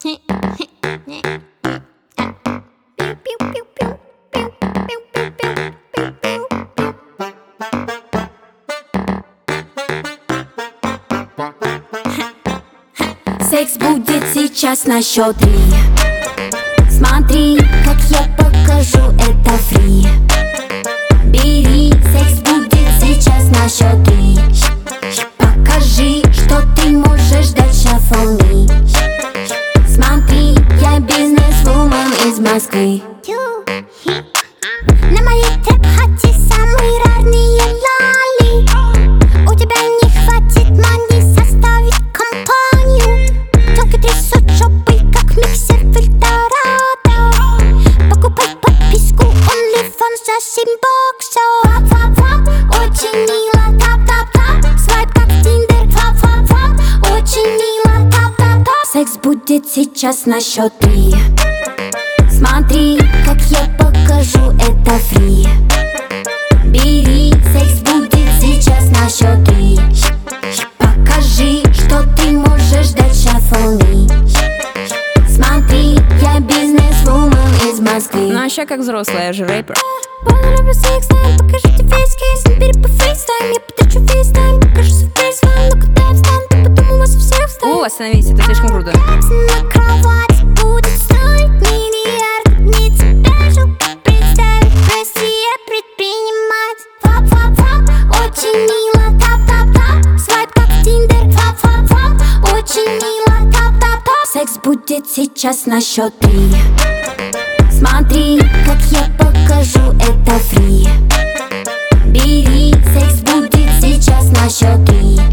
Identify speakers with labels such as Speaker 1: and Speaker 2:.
Speaker 1: Секс будет сейчас на счет 3. Смотри, как я покажу, это фри. Бери, секс будет сейчас на счет 3. Покажи, что ты можешь дать shuffle me. Смотри, я бизнес-вумен из Москвы. На моей трэп-хате самые рарные лали. У тебя не хватит мани составить компанию. Только трясут жопой, как миксер в Эльдорадо. Покупай подписку OnlyFans за 7 боксов. Фап-фап-фап, очень мило, тап-тап-тап. Свайп как Тиндер, фап-фап-фап, очень мило, тап-тап-тап. Секс будет сейчас на счет 3. Смотри, как я покажу, это фри. Бери, секс будет сейчас на счет 3. Покажи, что ты можешь дать shuffle me. Смотри, я бизнес-вумен из Москвы.
Speaker 2: Ну а ща как взрослая, я же рэпер.
Speaker 1: Люблю секс тайм, покажите весь кейс. Не бери по фейстайм, я потрачу весь тайм. Покажу свой фейс вам, но когда я встану, то потом у вас у всех встанет.
Speaker 2: О, остановись, это слишком круто.
Speaker 1: На кровати будет стоить миллиард. Не тебя же представить, Россия предпринимать. Фап-фап-фап, очень мило, тап-тап-тап. Свайп как Тиндер, фап-фап-фап, очень мило, тап-тап-тап. Секс будет сейчас на счет 3. Смотри, как я покажу, это фри. Бери, секс будет сейчас на счет 3.